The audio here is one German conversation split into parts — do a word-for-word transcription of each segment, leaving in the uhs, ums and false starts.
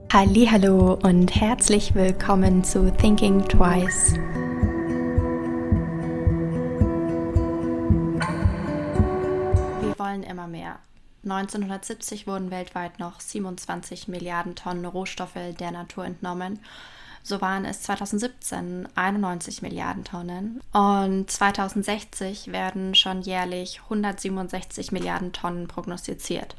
Hallihallo und herzlich willkommen zu Thinking Twice. Wir wollen immer mehr. neunzehnhundertsiebzig wurden weltweit noch siebenundzwanzig Milliarden Tonnen Rohstoffe der Natur entnommen. So waren es zweitausendsiebzehn einundneunzig Milliarden Tonnen und zweitausendsechzig werden schon jährlich hundertsiebenundsechzig Milliarden Tonnen prognostiziert.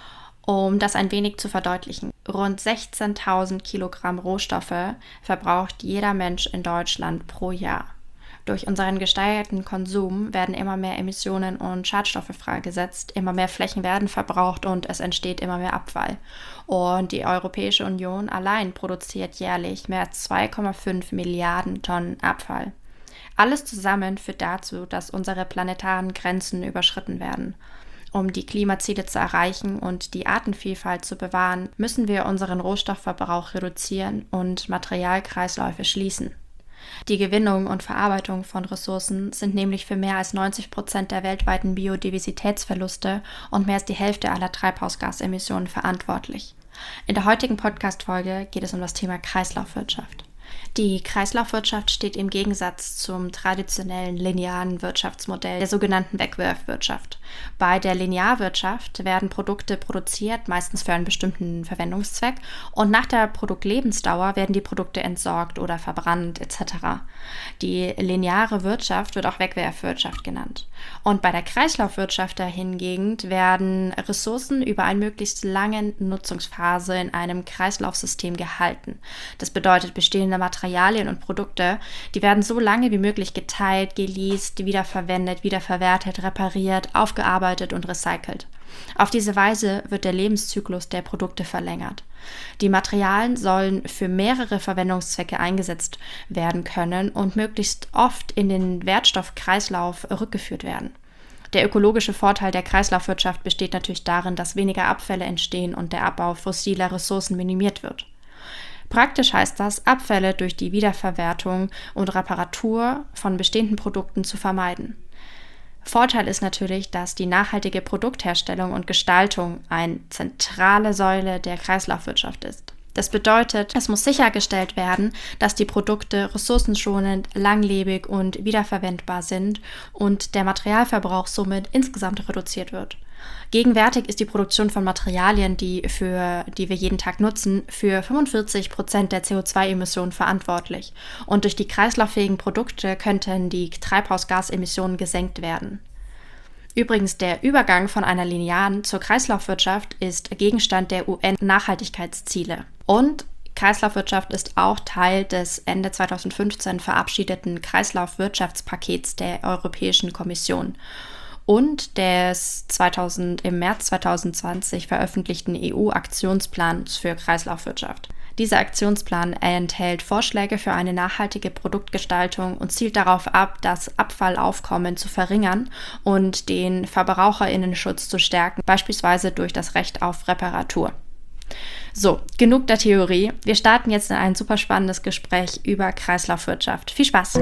Um das ein wenig zu verdeutlichen, rund sechzehntausend Kilogramm Rohstoffe verbraucht jeder Mensch in Deutschland pro Jahr. Durch unseren gesteigerten Konsum werden immer mehr Emissionen und Schadstoffe freigesetzt, immer mehr Flächen werden verbraucht und es entsteht immer mehr Abfall. Und die Europäische Union allein produziert jährlich mehr als zwei Komma fünf Milliarden Tonnen Abfall. Alles zusammen führt dazu, dass unsere planetaren Grenzen überschritten werden. Um die Klimaziele zu erreichen und die Artenvielfalt zu bewahren, müssen wir unseren Rohstoffverbrauch reduzieren und Materialkreisläufe schließen. Die Gewinnung und Verarbeitung von Ressourcen sind nämlich für mehr als neunzig Prozent der weltweiten Biodiversitätsverluste und mehr als die Hälfte aller Treibhausgasemissionen verantwortlich. In der heutigen Podcast-Folge geht es um das Thema Kreislaufwirtschaft. Die Kreislaufwirtschaft steht im Gegensatz zum traditionellen linearen Wirtschaftsmodell der sogenannten Wegwerfwirtschaft. Bei der Linearwirtschaft werden Produkte produziert, meistens für einen bestimmten Verwendungszweck, und nach der Produktlebensdauer werden die Produkte entsorgt oder verbrannt et cetera. Die lineare Wirtschaft wird auch Wegwerfwirtschaft genannt. Und bei der Kreislaufwirtschaft dahingegen werden Ressourcen über eine möglichst lange Nutzungsphase in einem Kreislaufsystem gehalten. Das bedeutet, bestehende Materialien und Produkte, die werden so lange wie möglich geteilt, geleast, wiederverwendet, wiederverwertet, repariert, aufgearbeitet und recycelt. Auf diese Weise wird der Lebenszyklus der Produkte verlängert. Die Materialien sollen für mehrere Verwendungszwecke eingesetzt werden können und möglichst oft in den Wertstoffkreislauf rückgeführt werden. Der ökologische Vorteil der Kreislaufwirtschaft besteht natürlich darin, dass weniger Abfälle entstehen und der Abbau fossiler Ressourcen minimiert wird. Praktisch heißt das, Abfälle durch die Wiederverwertung und Reparatur von bestehenden Produkten zu vermeiden. Vorteil ist natürlich, dass die nachhaltige Produktherstellung und Gestaltung eine zentrale Säule der Kreislaufwirtschaft ist. Das bedeutet, es muss sichergestellt werden, dass die Produkte ressourcenschonend, langlebig und wiederverwendbar sind und der Materialverbrauch somit insgesamt reduziert wird. Gegenwärtig ist die Produktion von Materialien, die, für, die wir jeden Tag nutzen, für fünfundvierzig Prozent der C O zwei Emissionen verantwortlich. Und durch die kreislauffähigen Produkte könnten die Treibhausgasemissionen gesenkt werden. Übrigens, der Übergang von einer linearen zur Kreislaufwirtschaft ist Gegenstand der U N-Nachhaltigkeitsziele. Und Kreislaufwirtschaft ist auch Teil des Ende zweitausendfünfzehn verabschiedeten Kreislaufwirtschaftspakets der Europäischen Kommission und des zweitausend, im März zweitausendzwanzig veröffentlichten E U-Aktionsplans für Kreislaufwirtschaft. Dieser Aktionsplan enthält Vorschläge für eine nachhaltige Produktgestaltung und zielt darauf ab, das Abfallaufkommen zu verringern und den VerbraucherInnenschutz zu stärken, beispielsweise durch das Recht auf Reparatur. So, genug der Theorie. Wir starten jetzt in ein super spannendes Gespräch über Kreislaufwirtschaft. Viel Spaß!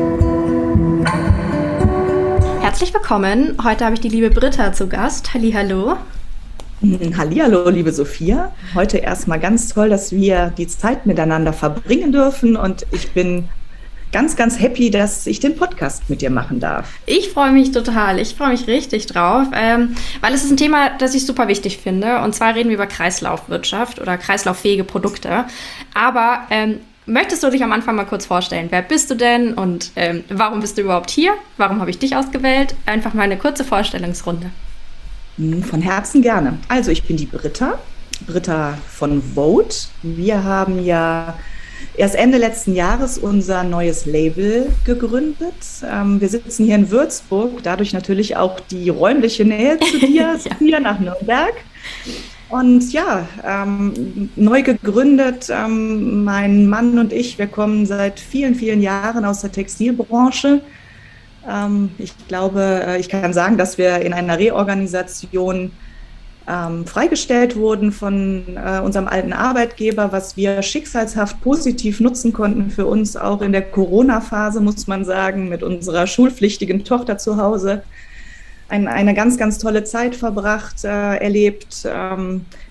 Herzlich willkommen. Heute habe ich die liebe Britta zu Gast. Hallihallo. Hallihallo, liebe Sophia. Heute erstmal ganz toll, dass wir die Zeit miteinander verbringen dürfen und ich bin ganz, ganz happy, dass ich den Podcast mit dir machen darf. Ich freue mich total. Ich freue mich richtig drauf, ähm, weil es ist ein Thema, das ich super wichtig finde. Und zwar reden wir über Kreislaufwirtschaft oder kreislauffähige Produkte. Aber ähm, möchtest du dich am Anfang mal kurz vorstellen? Wer bist du denn und ähm, warum bist du überhaupt hier? Warum habe ich dich ausgewählt? Einfach mal eine kurze Vorstellungsrunde. Von Herzen gerne. Also ich bin die Britta, Britta von Vote. Wir haben ja erst Ende letzten Jahres unser neues Label gegründet. Ähm, wir sitzen hier in Würzburg, dadurch natürlich auch die räumliche Nähe zu dir, Sophia, nach Nürnberg. Und ja, ähm, neu gegründet, ähm, mein Mann und ich, wir kommen seit vielen, vielen Jahren aus der Textilbranche. Ähm, ich glaube, ich kann sagen, dass wir in einer Reorganisation ähm, freigestellt wurden von äh, unserem alten Arbeitgeber, was wir schicksalshaft positiv nutzen konnten für uns, auch in der Corona-Phase, muss man sagen, mit unserer schulpflichtigen Tochter zu Hause. Ein, eine ganz, ganz tolle Zeit verbracht, äh, erlebt. Ähm,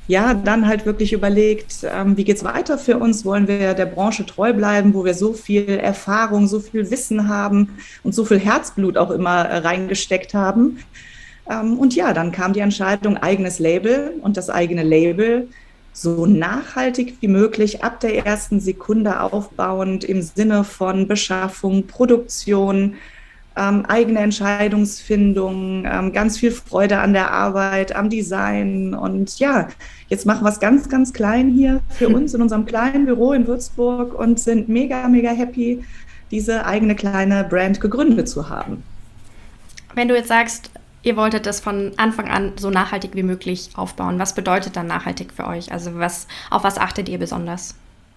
ja, dann halt wirklich überlegt, ähm, wie geht's weiter für uns? Wollen wir der Branche treu bleiben, wo wir so viel Erfahrung, so viel Wissen haben und so viel Herzblut auch immer äh, reingesteckt haben? Ähm, und ja, dann kam die Entscheidung, eigenes Label, und das eigene Label so nachhaltig wie möglich ab der ersten Sekunde aufbauend im Sinne von Beschaffung, Produktion, ähm, eigene Entscheidungsfindung, ähm, ganz viel Freude an der Arbeit, am Design. Und ja, jetzt machen wir es ganz, ganz klein hier für uns in unserem kleinen Büro in Würzburg und sind mega, mega happy, diese eigene kleine Brand gegründet zu haben. Wenn du jetzt sagst, ihr wolltet das von Anfang an so nachhaltig wie möglich aufbauen, was bedeutet dann nachhaltig für euch? Also was, auf was achtet ihr besonders?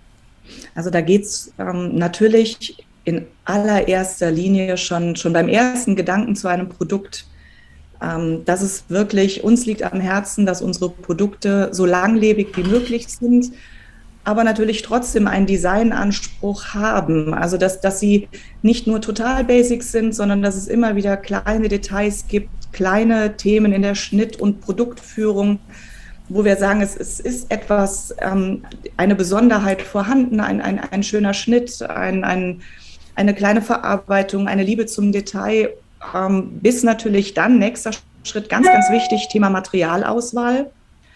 Also da geht es ähm, natürlich in allererster Linie schon, schon beim ersten Gedanken zu einem Produkt, ähm, dass es wirklich, uns liegt am Herzen, dass unsere Produkte so langlebig wie möglich sind, aber natürlich trotzdem einen Designanspruch haben. Also dass, dass sie nicht nur total basic sind, sondern dass es immer wieder kleine Details gibt, kleine Themen in der Schnitt- und Produktführung, wo wir sagen, es, es ist etwas, ähm, eine Besonderheit vorhanden, ein, ein, ein schöner Schnitt, ein, ein, eine kleine Verarbeitung, eine Liebe zum Detail, ähm, bis natürlich dann, nächster Schritt, ganz, ganz wichtig, Thema Materialauswahl.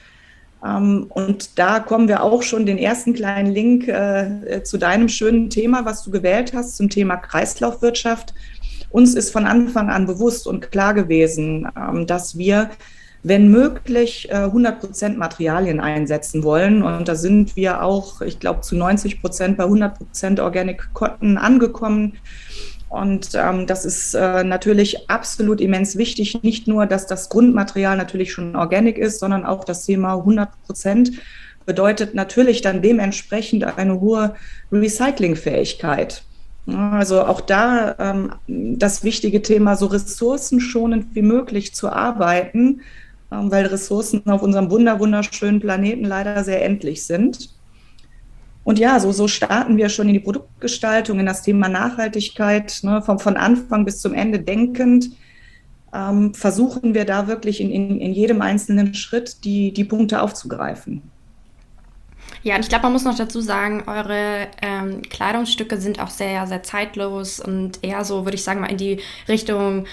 Ähm, und da kommen wir auch schon den ersten kleinen Link äh, zu deinem schönen Thema, was du gewählt hast, zum Thema Kreislaufwirtschaft. Uns ist von Anfang an bewusst und klar gewesen, ähm, dass wir, wenn möglich, hundert Prozent Materialien einsetzen wollen. Und da sind wir auch, ich glaube, zu neunzig Prozent bei hundert Prozent Organic Cotton angekommen. Und ähm, das ist äh, natürlich absolut immens wichtig. Nicht nur, dass das Grundmaterial natürlich schon organic ist, sondern auch das Thema hundert Prozent bedeutet natürlich dann dementsprechend eine hohe Recyclingfähigkeit. Also auch da ähm, das wichtige Thema, so ressourcenschonend wie möglich zu arbeiten, weil Ressourcen auf unserem wunder, wunderschönen Planeten leider sehr endlich sind. Und ja, so, so starten wir schon in die Produktgestaltung, in das Thema Nachhaltigkeit, ne, von, von Anfang bis zum Ende denkend, ähm, versuchen wir da wirklich in, in, in jedem einzelnen Schritt die, die Punkte aufzugreifen. Ja, und ich glaube, man muss noch dazu sagen, eure ähm, Kleidungsstücke sind auch sehr, sehr zeitlos und eher so, würde ich sagen, mal in die Richtung,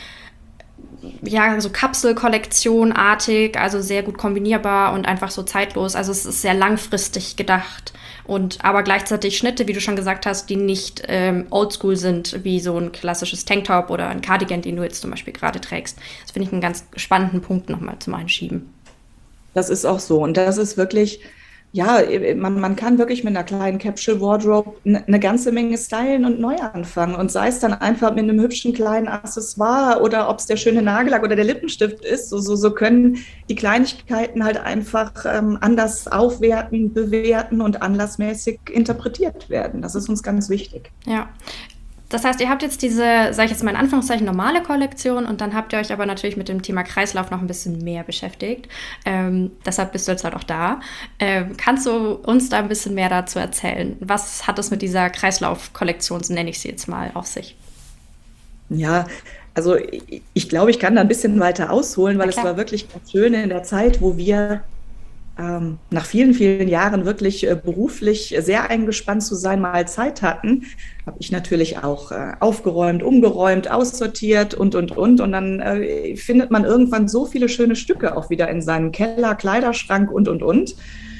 ja, so Kapselkollektionartig, also sehr gut kombinierbar und einfach so zeitlos. Also es ist sehr langfristig gedacht und aber gleichzeitig Schnitte, wie du schon gesagt hast, die nicht ähm, oldschool sind, wie so ein klassisches Tanktop oder ein Cardigan, den du jetzt zum Beispiel gerade trägst. Das finde ich einen ganz spannenden Punkt nochmal zum Einschieben. Das ist auch so und das ist wirklich... Ja, man, man kann wirklich mit einer kleinen Capsule Wardrobe eine, eine ganze Menge stylen und neu anfangen. Und sei es dann einfach mit einem hübschen kleinen Accessoire oder ob es der schöne Nagellack oder der Lippenstift ist, so, so, so können die Kleinigkeiten halt einfach ähm, anders aufwerten, bewerten und anlassmäßig interpretiert werden. Das ist uns ganz wichtig. Ja. Das heißt, ihr habt jetzt diese, sage ich jetzt mal in Anführungszeichen, normale Kollektion und dann habt ihr euch aber natürlich mit dem Thema Kreislauf noch ein bisschen mehr beschäftigt. Ähm, deshalb bist du jetzt halt auch da. Ähm, kannst du uns da ein bisschen mehr dazu erzählen? Was hat es mit dieser Kreislauf-Kollektion, so nenne ich sie jetzt mal, auf sich? Ja, also ich, ich glaube, ich kann da ein bisschen weiter ausholen, weil es war wirklich ganz schön in der Zeit, wo wir ähm, nach vielen, vielen Jahren wirklich äh, beruflich sehr eingespannt zu sein, mal Zeit hatten, habe ich natürlich auch äh, aufgeräumt, umgeräumt, aussortiert und, und, und. Und dann äh, findet man irgendwann so viele schöne Stücke auch wieder in seinem Keller, Kleiderschrank und, und, und.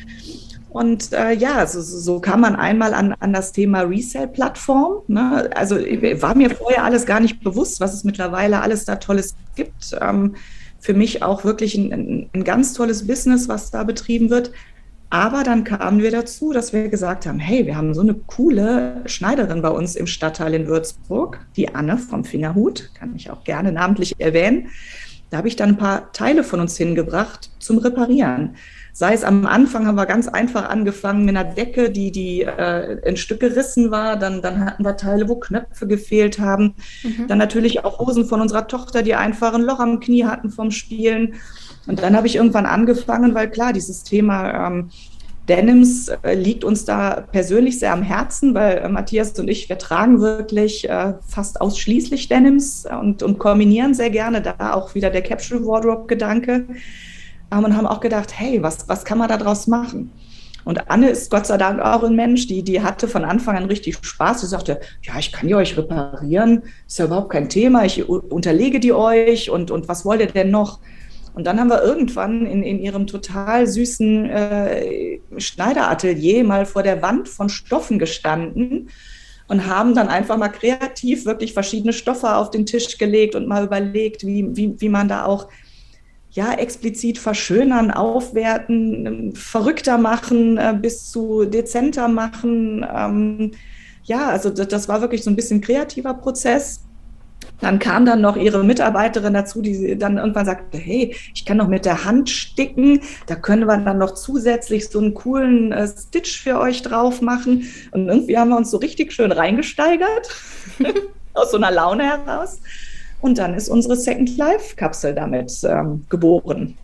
Und äh, ja, so, so kam man einmal an, an das Thema Resale-Plattform. Ne? Also war mir vorher alles gar nicht bewusst, was es mittlerweile alles da Tolles gibt. Ähm, für mich auch wirklich ein, ein, ein ganz tolles Business, was da betrieben wird. Aber dann kamen wir dazu, dass wir gesagt haben, hey, wir haben so eine coole Schneiderin bei uns im Stadtteil in Würzburg, die Anne vom Fingerhut, kann ich auch gerne namentlich erwähnen. Da habe ich dann ein paar Teile von uns hingebracht zum Reparieren. Sei es am Anfang, haben wir ganz einfach angefangen mit einer Decke, die, die äh, in Stück gerissen war. Dann, dann hatten wir Teile, wo Knöpfe gefehlt haben. Mhm. Dann natürlich auch Hosen von unserer Tochter, die einfach ein Loch am Knie hatten vom Spielen. Und dann habe ich irgendwann angefangen, weil klar, dieses Thema ähm, Denims äh, liegt uns da persönlich sehr am Herzen, weil äh, Matthias und ich, wir tragen wirklich äh, fast ausschließlich Denims und, und kombinieren sehr gerne da auch wieder der Capsule Wardrobe-Gedanke. ähm, und haben auch gedacht, hey, was, was kann man da draus machen? Und Anne ist Gott sei Dank auch ein Mensch, die, die hatte von Anfang an richtig Spaß. Sie sagte, ja, ich kann die euch reparieren, ist ja überhaupt kein Thema, ich unterlege die euch und, und was wollt ihr denn noch? Und dann haben wir irgendwann in, in ihrem total süßen äh, Schneideratelier mal vor der Wand von Stoffen gestanden und haben dann einfach mal kreativ wirklich verschiedene Stoffe auf den Tisch gelegt und mal überlegt, wie, wie, wie man da auch ja, explizit verschönern, aufwerten, verrückter machen, äh, bis zu dezenter machen. Ähm, ja, also das, das war wirklich so ein bisschen kreativer Prozess. Dann kam dann noch ihre Mitarbeiterin dazu, die dann irgendwann sagte, hey, ich kann noch mit der Hand sticken, da können wir dann noch zusätzlich so einen coolen äh, Stitch für euch drauf machen. Und irgendwie haben wir uns so richtig schön reingesteigert, aus so einer Laune heraus. Und dann ist unsere Second Life-Kapsel damit ähm, geboren.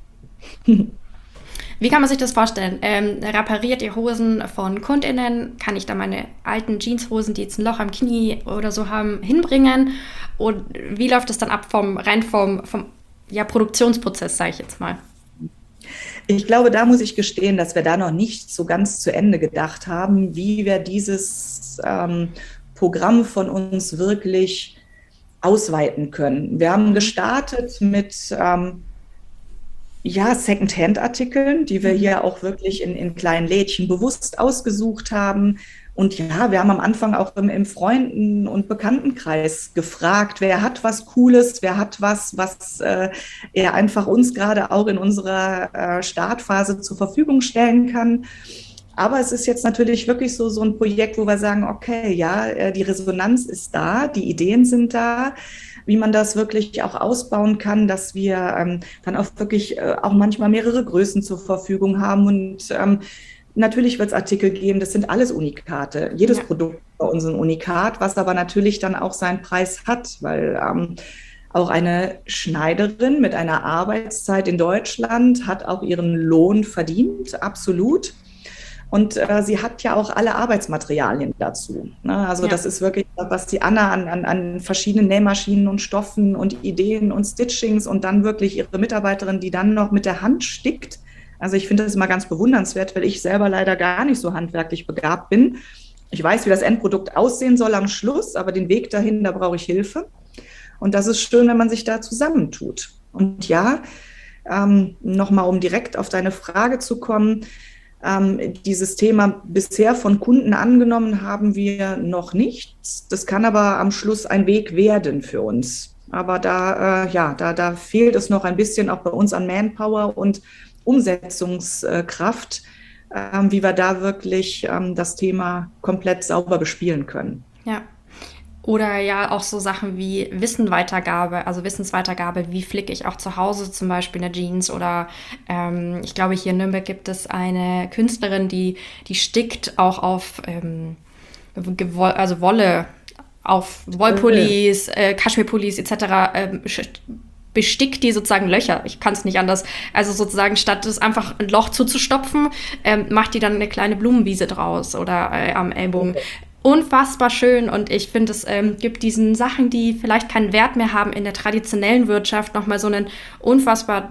Wie kann man sich das vorstellen? Ähm, repariert ihr Hosen von KundInnen? Kann ich da meine alten Jeanshosen, die jetzt ein Loch am Knie oder so haben, hinbringen? Und wie läuft das dann ab vom rein vom, vom ja, Produktionsprozess, sage ich jetzt mal? Ich glaube, da muss ich gestehen, dass wir da noch nicht so ganz zu Ende gedacht haben, wie wir dieses ähm, Programm von uns wirklich ausweiten können. Wir haben gestartet mit ähm, ja, Second-Hand-Artikeln, die wir hier auch wirklich in, in kleinen Lädchen bewusst ausgesucht haben. Und ja, wir haben am Anfang auch im, im Freunden- und Bekanntenkreis gefragt, wer hat was Cooles, wer hat was, was äh, er einfach uns gerade auch in unserer äh, Startphase zur Verfügung stellen kann. Aber es ist jetzt natürlich wirklich so, so ein Projekt, wo wir sagen, okay, ja, die Resonanz ist da, die Ideen sind da, wie man das wirklich auch ausbauen kann, dass wir ähm, dann auch wirklich äh, auch manchmal mehrere Größen zur Verfügung haben. Und ähm, natürlich wird es Artikel geben, das sind alles Unikate. Jedes ja. Produkt bei uns ein Unikat, was aber natürlich dann auch seinen Preis hat, weil ähm, auch eine Schneiderin mit einer Arbeitszeit in Deutschland hat auch ihren Lohn verdient, absolut. Und äh, sie hat ja auch alle Arbeitsmaterialien dazu. Ne? Also ja. das ist wirklich, was die Anna an, an, an verschiedenen Nähmaschinen und Stoffen und Ideen und Stitchings und dann wirklich ihre Mitarbeiterin, die dann noch mit der Hand stickt. Also ich finde das immer ganz bewundernswert, weil ich selber leider gar nicht so handwerklich begabt bin. Ich weiß, wie das Endprodukt aussehen soll am Schluss, aber den Weg dahin, da brauche ich Hilfe. Und das ist schön, wenn man sich da zusammentut. Und ja, ähm, nochmal, um direkt auf deine Frage zu kommen, Ähm, dieses Thema bisher von Kunden angenommen haben wir noch nicht. Das kann aber am Schluss ein Weg werden für uns. Aber da, äh, ja, da, da fehlt es noch ein bisschen auch bei uns an Manpower und Umsetzungskraft, äh, wie wir da wirklich ähm, das Thema komplett sauber bespielen können. Ja. Oder ja auch so Sachen wie Wissenweitergabe, also Wissensweitergabe, wie flicke ich auch zu Hause zum Beispiel eine Jeans oder ähm, ich glaube hier in Nürnberg gibt es eine Künstlerin, die, die stickt auch auf ähm, also Wolle, auf Wollpullis, äh, Kaschmirpullis et cetera ähm, bestickt die sozusagen Löcher. Ich kann es nicht anders. Also sozusagen statt es einfach ein Loch zuzustopfen, ähm, macht die dann eine kleine Blumenwiese draus oder äh, am Ellbogen. Okay. Unfassbar schön und ich finde, es ähm, gibt diesen Sachen, die vielleicht keinen Wert mehr haben in der traditionellen Wirtschaft, nochmal so einen unfassbar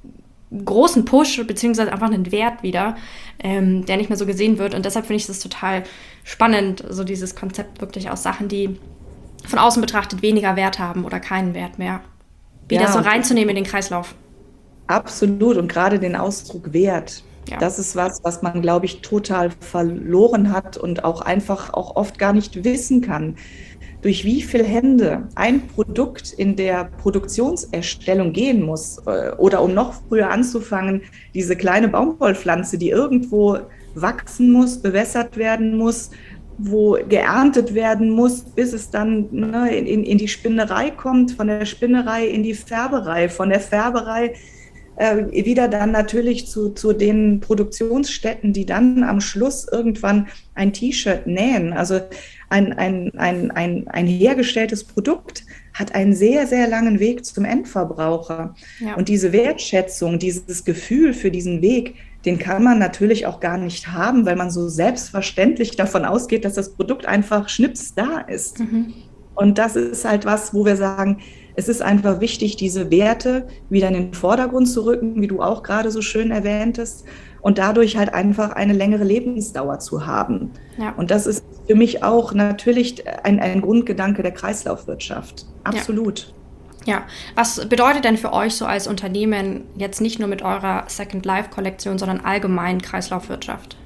großen Push beziehungsweise einfach einen Wert wieder, ähm, der nicht mehr so gesehen wird und deshalb finde ich das total spannend, so dieses Konzept wirklich aus Sachen, die von außen betrachtet weniger Wert haben oder keinen Wert mehr, wieder ja, so reinzunehmen in den Kreislauf. Absolut und gerade den Ausdruck Wert. Ja. Das ist was, was man, glaube ich, total verloren hat und auch einfach auch oft gar nicht wissen kann, durch wie viele Hände ein Produkt in der Produktionserstellung gehen muss oder um noch früher anzufangen, diese kleine Baumwollpflanze, die irgendwo wachsen muss, bewässert werden muss, wo geerntet werden muss, bis es dann ne, in, in die Spinnerei kommt, von der Spinnerei in die Färberei, von der Färberei Äh, wieder dann natürlich zu, zu den Produktionsstätten, die dann am Schluss irgendwann ein T-Shirt nähen. Also ein, ein, ein, ein, ein hergestelltes Produkt hat einen sehr, sehr langen Weg zum Endverbraucher. Ja. Und diese Wertschätzung, dieses Gefühl für diesen Weg, den kann man natürlich auch gar nicht haben, weil man so selbstverständlich davon ausgeht, dass das Produkt einfach schnips da ist. Mhm. Und das ist halt was, wo wir sagen, es ist einfach wichtig, diese Werte wieder in den Vordergrund zu rücken, wie du auch gerade so schön erwähntest, und dadurch halt einfach eine längere Lebensdauer zu haben. Ja. Und das ist für mich auch natürlich ein, ein Grundgedanke der Kreislaufwirtschaft. Absolut. Ja. Ja, was bedeutet denn für euch so als Unternehmen jetzt nicht nur mit eurer Second Life Kollektion, sondern allgemein Kreislaufwirtschaft?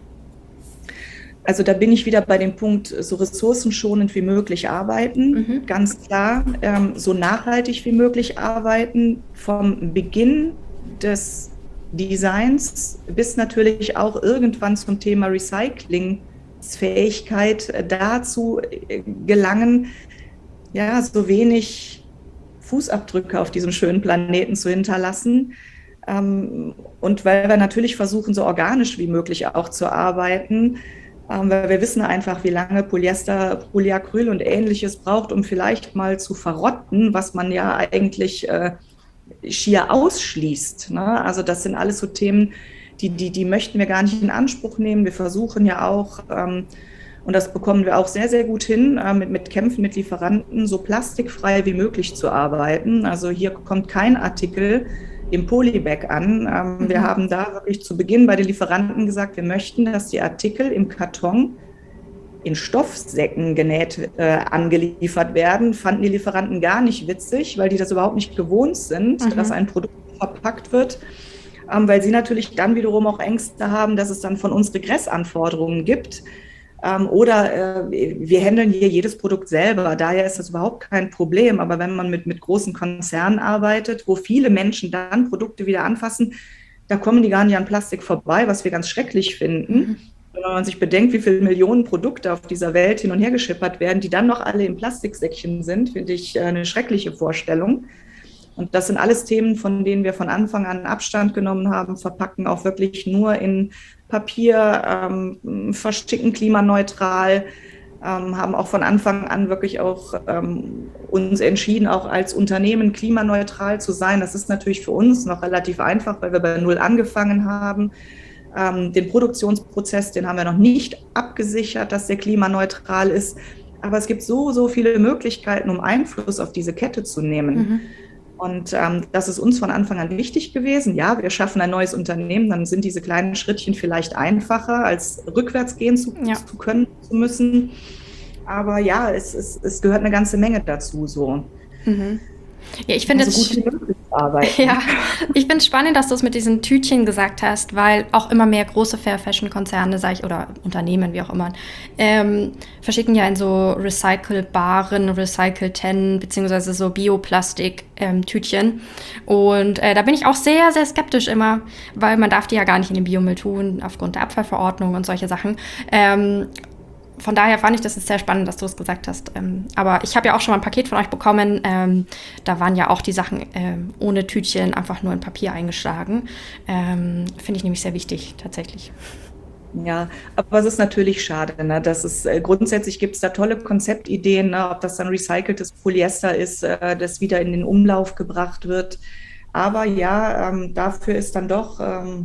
Also da bin ich wieder bei dem Punkt, so ressourcenschonend wie möglich arbeiten, mhm. ganz klar, ähm, so nachhaltig wie möglich arbeiten, vom Beginn des Designs bis natürlich auch irgendwann zum Thema Recyclingsfähigkeit dazu gelangen, ja, so wenig Fußabdrücke auf diesem schönen Planeten zu hinterlassen. Ähm, und weil wir natürlich versuchen, so organisch wie möglich auch zu arbeiten, weil wir wissen einfach, wie lange Polyester, Polyacryl und Ähnliches braucht, um vielleicht mal zu verrotten, was man ja eigentlich äh, schier ausschließt. Ne? Also das sind alles so Themen, die, die, die möchten wir gar nicht in Anspruch nehmen. Wir versuchen ja auch, ähm, und das bekommen wir auch sehr, sehr gut hin, äh, mit, mit Kämpfen mit Lieferanten, so plastikfrei wie möglich zu arbeiten. Also hier kommt kein Artikel im Polybag an. Ähm, mhm. Wir haben da wirklich zu Beginn bei den Lieferanten gesagt, wir möchten, dass die Artikel im Karton in Stoffsäcken genäht äh, angeliefert werden. Fanden die Lieferanten gar nicht witzig, weil die das überhaupt nicht gewohnt sind, mhm. dass ein Produkt verpackt wird, ähm, weil sie natürlich dann wiederum auch Ängste haben, dass es dann von uns Regressanforderungen gibt. Ähm, oder äh, wir handeln hier jedes Produkt selber, daher ist das überhaupt kein Problem. Aber wenn man mit, mit großen Konzernen arbeitet, wo viele Menschen dann Produkte wieder anfassen, da kommen die gar nicht an Plastik vorbei, was wir ganz schrecklich finden. Mhm. Wenn man sich bedenkt, wie viele Millionen Produkte auf dieser Welt hin und her geschippert werden, die dann noch alle in Plastiksäckchen sind, finde ich äh, eine schreckliche Vorstellung. Und das sind alles Themen, von denen wir von Anfang an Abstand genommen haben, verpacken auch wirklich nur in Papier, ähm, versticken klimaneutral, ähm, haben auch von Anfang an wirklich auch ähm, uns entschieden, auch als Unternehmen klimaneutral zu sein. Das ist natürlich für uns noch relativ einfach, weil wir bei Null angefangen haben. Ähm, den Produktionsprozess, den haben wir noch nicht abgesichert, dass der klimaneutral ist. Aber es gibt so, so viele Möglichkeiten, um Einfluss auf diese Kette zu nehmen. Mhm. Und ähm, das ist uns von Anfang an wichtig gewesen. Ja, wir schaffen ein neues Unternehmen, dann sind diese kleinen Schrittchen vielleicht einfacher, als rückwärts gehen zu, ja. zu können, zu müssen. Aber ja, es, es, es gehört eine ganze Menge dazu. So. Mhm. Ja, ich finde also es ja, ich finde es spannend, dass du es mit diesen Tütchen gesagt hast, weil auch immer mehr große Fair-Fashion-Konzerne, sag ich, oder Unternehmen, wie auch immer, ähm, verschicken ja in so recycelbaren, recycelten, beziehungsweise so Bioplastik-Tütchen. Ähm, Und äh, da bin ich auch sehr, sehr skeptisch immer, weil man darf die ja gar nicht in den Biomüll tun, aufgrund der Abfallverordnung und solche Sachen. Ähm, Von daher fand ich das jetzt sehr spannend, dass du es gesagt hast. Ähm, aber ich habe ja auch schon mal ein Paket von euch bekommen. Ähm, da waren ja auch die Sachen ähm, ohne Tütchen, einfach nur in Papier eingeschlagen. Ähm, Finde ich nämlich sehr wichtig, tatsächlich. Ja, aber es ist natürlich schade, ne? Dass es, äh, grundsätzlich gibt es da tolle Konzeptideen, ne? Ob das dann recyceltes Polyester ist, äh, das wieder in den Umlauf gebracht wird. Aber ja, ähm, dafür ist dann doch... Ähm,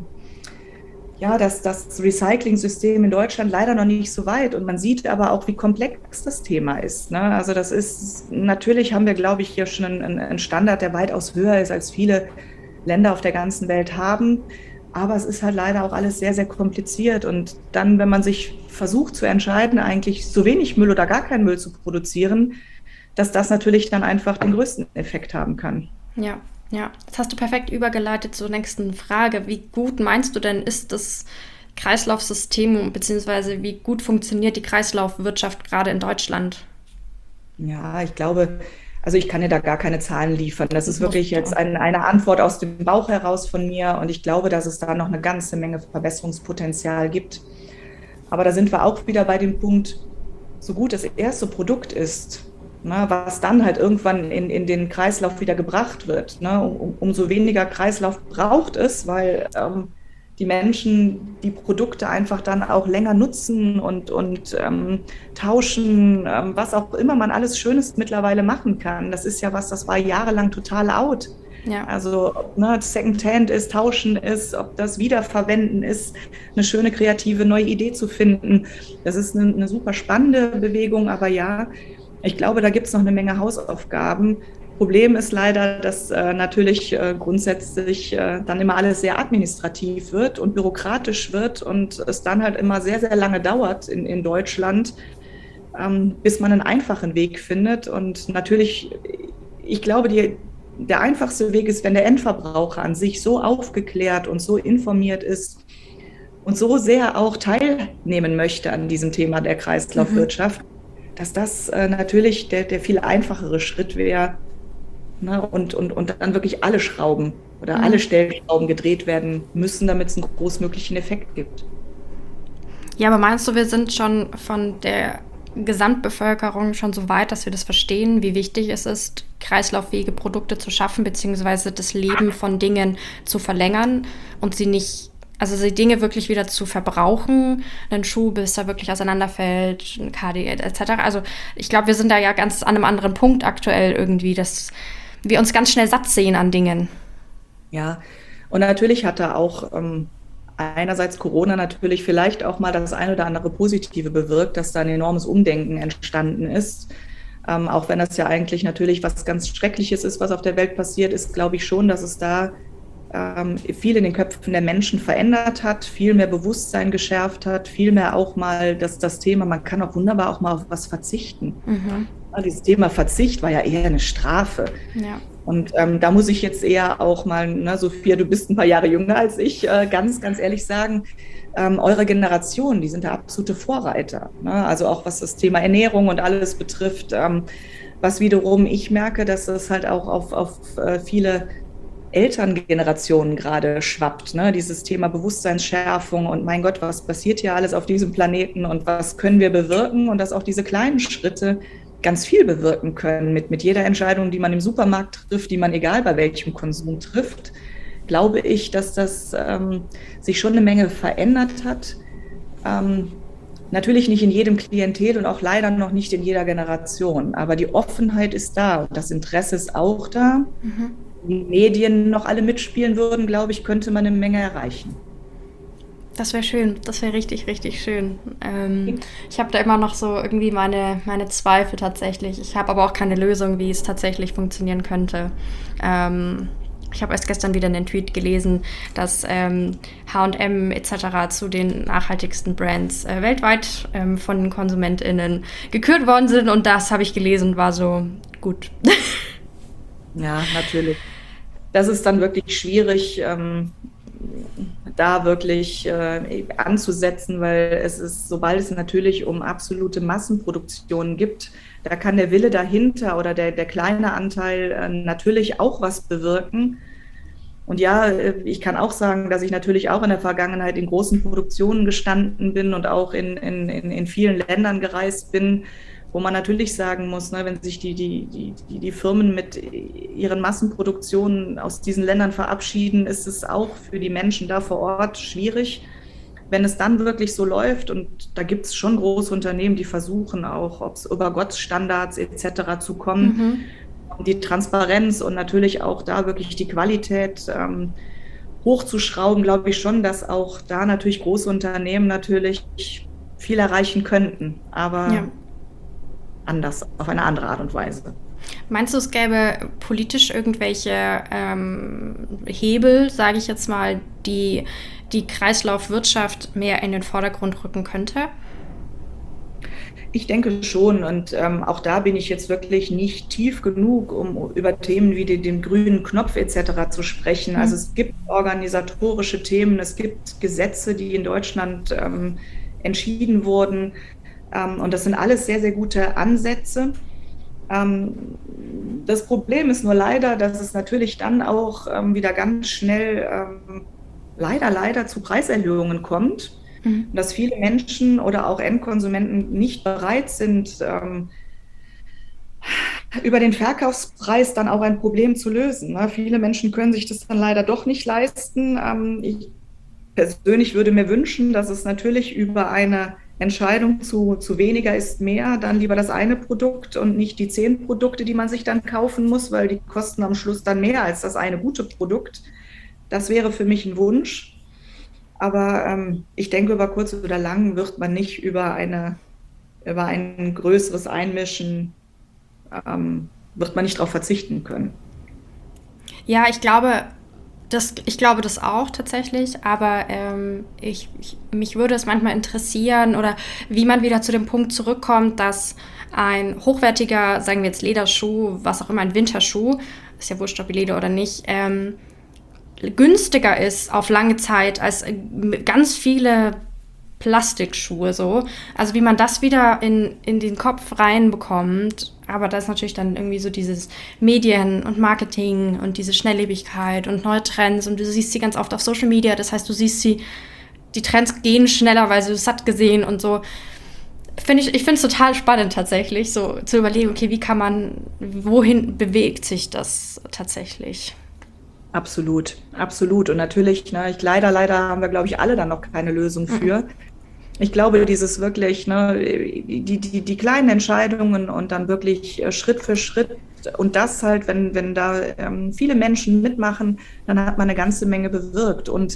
ja, dass das Recycling-System in Deutschland leider noch nicht so weit. Und man sieht aber auch, wie komplex das Thema ist. Ne? Also das ist, natürlich haben wir, glaube ich, hier schon einen, einen Standard, der weitaus höher ist, als viele Länder auf der ganzen Welt haben. Aber es ist halt leider auch alles sehr, sehr kompliziert. Und dann, wenn man sich versucht zu entscheiden, eigentlich so wenig Müll oder gar keinen Müll zu produzieren, dass das natürlich dann einfach den größten Effekt haben kann. Ja. Ja, das hast du perfekt übergeleitet zur nächsten Frage. Wie gut meinst du denn, ist das Kreislaufsystem, beziehungsweise wie gut funktioniert die Kreislaufwirtschaft gerade in Deutschland? Ja, ich glaube, also ich kann dir da gar keine Zahlen liefern. Das ist wirklich jetzt ein, eine Antwort aus dem Bauch heraus von mir und ich glaube, dass es da noch eine ganze Menge Verbesserungspotenzial gibt. Aber da sind wir auch wieder bei dem Punkt, so gut das erste Produkt ist, ne, was dann halt irgendwann in, in den Kreislauf wieder gebracht wird. Ne? Um, umso weniger Kreislauf braucht es, weil ähm, die Menschen die Produkte einfach dann auch länger nutzen und, und ähm, tauschen, ähm, was auch immer man alles Schönes mittlerweile machen kann. Das ist ja was, das war jahrelang total out. Ja. Also ob ne, Secondhand ist, tauschen ist, ob das Wiederverwenden ist, eine schöne kreative neue Idee zu finden. Das ist eine, eine super spannende Bewegung, aber ja, ich glaube, da gibt es noch eine Menge Hausaufgaben, Problem ist leider, dass äh, natürlich äh, grundsätzlich äh, dann immer alles sehr administrativ wird und bürokratisch wird und es dann halt immer sehr, sehr lange dauert in, in Deutschland, ähm, bis man einen einfachen Weg findet. Und natürlich, ich glaube, die, der einfachste Weg ist, wenn der Endverbraucher an sich so aufgeklärt und so informiert ist und so sehr auch teilnehmen möchte an diesem Thema der Kreislaufwirtschaft, mhm. dass das äh, natürlich der, der viel einfachere Schritt wäre, ne? und, und, und dann wirklich alle Schrauben oder mhm. alle Stellschrauben gedreht werden müssen, damit es einen großmöglichen Effekt gibt. Ja, aber meinst du, wir sind schon von der Gesamtbevölkerung schon so weit, dass wir das verstehen, wie wichtig es ist, kreislauffähige Produkte zu schaffen, beziehungsweise das Leben von Dingen zu verlängern und sie nicht, also die Dinge wirklich wieder zu verbrauchen, einen Schuh, bis er wirklich auseinanderfällt, ein K D et cetera. Also ich glaube, wir sind da ja ganz an einem anderen Punkt aktuell irgendwie, dass wir uns ganz schnell satt sehen an Dingen. Ja, und natürlich hat da auch ähm, einerseits Corona natürlich vielleicht auch mal das ein oder andere Positive bewirkt, dass da ein enormes Umdenken entstanden ist. Ähm, auch wenn das ja eigentlich natürlich was ganz Schreckliches ist, was auf der Welt passiert ist, glaube ich schon, dass es da ähm, viel in den Köpfen der Menschen verändert hat, viel mehr Bewusstsein geschärft hat, viel mehr auch mal das, das Thema, man kann auch wunderbar auch mal auf was verzichten. Mhm. Dieses Thema Verzicht war ja eher eine Strafe. Ja. Und ähm, da muss ich jetzt eher auch mal, ne, Sophia, du bist ein paar Jahre jünger als ich, äh, ganz, ganz ehrlich sagen, ähm, eure Generation, die sind der absolute Vorreiter. Ne? Also auch was das Thema Ernährung und alles betrifft, ähm, was wiederum ich merke, dass das halt auch auf, auf äh, viele Elterngenerationen gerade schwappt, ne? Dieses Thema Bewusstseinsschärfung und mein Gott, was passiert hier alles auf diesem Planeten und was können wir bewirken und dass auch diese kleinen Schritte ganz viel bewirken können mit, mit jeder Entscheidung, die man im Supermarkt trifft, die man egal bei welchem Konsum trifft, glaube ich, dass das ähm, sich schon eine Menge verändert hat. Ähm, natürlich nicht in jedem Klientel und auch leider noch nicht in jeder Generation, aber die Offenheit ist da und das Interesse ist auch da. Mhm. Die Medien noch alle mitspielen würden, glaube ich, könnte man eine Menge erreichen. Das wäre schön, das wäre richtig, richtig schön. Ähm, ich habe da immer noch so irgendwie meine, meine Zweifel tatsächlich. Ich habe aber auch keine Lösung, wie es tatsächlich funktionieren könnte. Ähm, ich habe erst gestern wieder einen Tweet gelesen, dass ähm, H und M et cetera zu den nachhaltigsten Brands äh, weltweit ähm, von den KonsumentInnen gekürt worden sind. Und das habe ich gelesen und war so, gut. Ja, natürlich. Das ist dann wirklich schwierig, ähm, da wirklich äh, anzusetzen, weil es ist, sobald es natürlich um absolute Massenproduktionen gibt, da kann der Wille dahinter oder der, der kleine Anteil äh, natürlich auch was bewirken. Und ja, ich kann auch sagen, dass ich natürlich auch in der Vergangenheit in großen Produktionen gestanden bin und auch in, in, in vielen Ländern gereist bin, wo man natürlich sagen muss, ne, wenn sich die, die, die, die Firmen mit ihren Massenproduktionen aus diesen Ländern verabschieden, ist es auch für die Menschen da vor Ort schwierig. Wenn es dann wirklich so läuft, und da gibt es schon große Unternehmen, die versuchen auch, ob es über Gottstandards et cetera zu kommen, mhm. die Transparenz und natürlich auch da wirklich die Qualität ähm, hochzuschrauben, glaube ich schon, dass auch da natürlich große Unternehmen natürlich viel erreichen könnten. Aber ja. anders, auf eine andere Art und Weise. Meinst du, es gäbe politisch irgendwelche ähm, Hebel, sage ich jetzt mal, die die Kreislaufwirtschaft mehr in den Vordergrund rücken könnte? Ich denke schon, und ähm, auch da bin ich jetzt wirklich nicht tief genug, um über Themen wie den, den grünen Knopf et cetera zu sprechen. Mhm. Also es gibt organisatorische Themen, es gibt Gesetze, die in Deutschland ähm, entschieden wurden. Und das sind alles sehr, sehr gute Ansätze. Das Problem ist nur leider, dass es natürlich dann auch wieder ganz schnell leider, leider zu Preiserhöhungen kommt. Mhm. Dass viele Menschen oder auch Endkonsumenten nicht bereit sind, über den Verkaufspreis dann auch ein Problem zu lösen. Viele Menschen können sich das dann leider doch nicht leisten. Ich persönlich würde mir wünschen, dass es natürlich über eine Entscheidung zu, zu weniger ist mehr, dann lieber das eine Produkt und nicht die zehn Produkte, die man sich dann kaufen muss, weil die kosten am Schluss dann mehr als das eine gute Produkt. Das wäre für mich ein Wunsch. Aber ähm, ich denke, über kurz oder lang wird man nicht über, eine, über ein größeres Einmischen ähm, wird man nicht darauf verzichten können. Ja, ich glaube, das, ich glaube das auch tatsächlich, aber ähm, ich, ich, mich würde es manchmal interessieren oder wie man wieder zu dem Punkt zurückkommt, dass ein hochwertiger, sagen wir jetzt Lederschuh, was auch immer, ein Winterschuh, ist ja wurscht, ob Leder oder nicht, ähm, günstiger ist auf lange Zeit als ganz viele Plastikschuhe so. Also wie man das wieder in, in den Kopf reinbekommt. Aber da ist natürlich dann irgendwie so dieses Medien und Marketing und diese Schnelllebigkeit und neue Trends. Und du siehst sie ganz oft auf Social Media. Das heißt, du siehst sie, die Trends gehen schneller, weil du es satt gesehen und so. Find ich ich finde es total spannend tatsächlich, so zu überlegen, okay, wie kann man, wohin bewegt sich das tatsächlich? Absolut, absolut. Und natürlich, ne, ich, leider, leider haben wir, glaube ich, alle dann noch keine Lösung für. Mhm. Ich glaube, dieses wirklich, ne, die, die, die kleinen Entscheidungen und dann wirklich Schritt für Schritt und das halt, wenn, wenn da ähm, viele Menschen mitmachen, dann hat man eine ganze Menge bewirkt. Und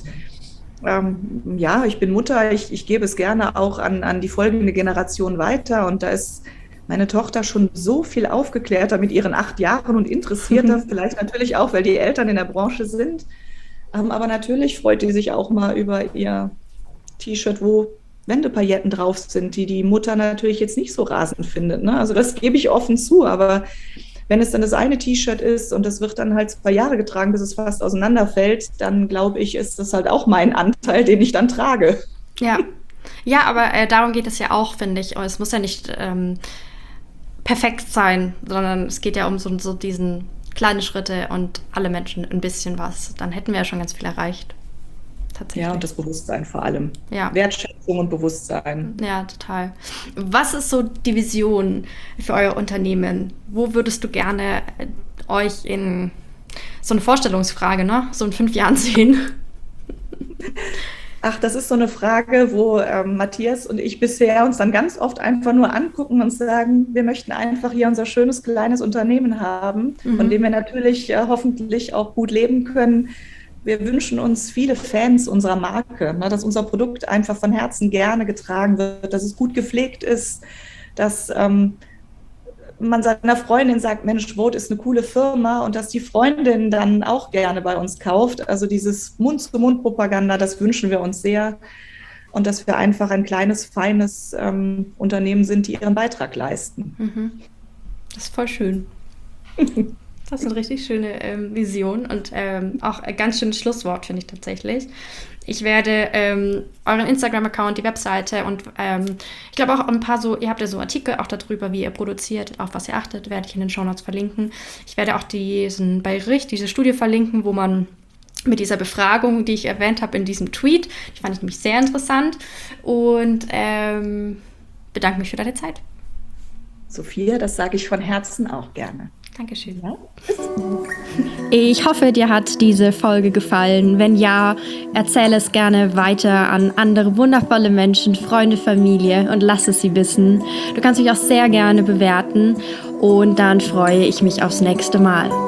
ähm, ja, ich bin Mutter, ich, ich gebe es gerne auch an, an die folgende Generation weiter. Und da ist meine Tochter schon so viel aufgeklärter mit ihren acht Jahren und interessierter, vielleicht natürlich auch, weil die Eltern in der Branche sind. Ähm, aber natürlich freut die sich auch mal über ihr T-Shirt, wo Wendepailletten drauf sind, die die Mutter natürlich jetzt nicht so rasend findet. Ne? Also das gebe ich offen zu, aber wenn es dann das eine T-Shirt ist und das wird dann halt zwei Jahre getragen, bis es fast auseinanderfällt, dann glaube ich, ist das halt auch mein Anteil, den ich dann trage. Ja, ja, aber äh, darum geht es ja auch, finde ich. Es muss ja nicht ähm, perfekt sein, sondern es geht ja um so, so diesen kleinen Schritte und alle Menschen ein bisschen was. Dann hätten wir ja schon ganz viel erreicht. Tatsächlich. Ja, und das Bewusstsein vor allem. Ja. Wertschätzung und Bewusstsein. Ja, total. Was ist so die Vision für euer Unternehmen? Wo würdest du gerne euch in so eine Vorstellungsfrage, ne? So in fünf Jahren sehen? Ach, das ist so eine Frage, wo ähm, Matthias und ich bisher uns dann ganz oft einfach nur angucken und sagen, wir möchten einfach hier unser schönes kleines Unternehmen haben, mhm. von dem wir natürlich äh, hoffentlich auch gut leben können. Wir wünschen uns viele Fans unserer Marke, ne, dass unser Produkt einfach von Herzen gerne getragen wird, dass es gut gepflegt ist, dass ähm, man seiner Freundin sagt, Mensch, Vote ist eine coole Firma und dass die Freundin dann auch gerne bei uns kauft. Also dieses Mund-zu-Mund-Propaganda, das wünschen wir uns sehr und dass wir einfach ein kleines, feines ähm, Unternehmen sind, die ihren Beitrag leisten. Mhm. Das ist voll schön. Das ist eine richtig schöne ähm, Vision und ähm, auch ein ganz schönes Schlusswort, finde ich tatsächlich. Ich werde ähm, euren Instagram-Account, die Webseite und ähm, ich glaube auch ein paar so, ihr habt ja so Artikel auch darüber, wie ihr produziert, auf was ihr achtet, werde ich in den Shownotes verlinken. Ich werde auch diesen Bericht, diese Studie verlinken, wo man mit dieser Befragung, die ich erwähnt habe in diesem Tweet, die fand ich nämlich sehr interessant und ähm, bedanke mich für deine Zeit. Sophia, das sage ich von Herzen auch gerne. Dankeschön. Ja. Ich hoffe, dir hat diese Folge gefallen. Wenn ja, erzähle es gerne weiter an andere wundervolle Menschen, Freunde, Familie und lass es sie wissen. Du kannst mich auch sehr gerne bewerten und dann freue ich mich aufs nächste Mal.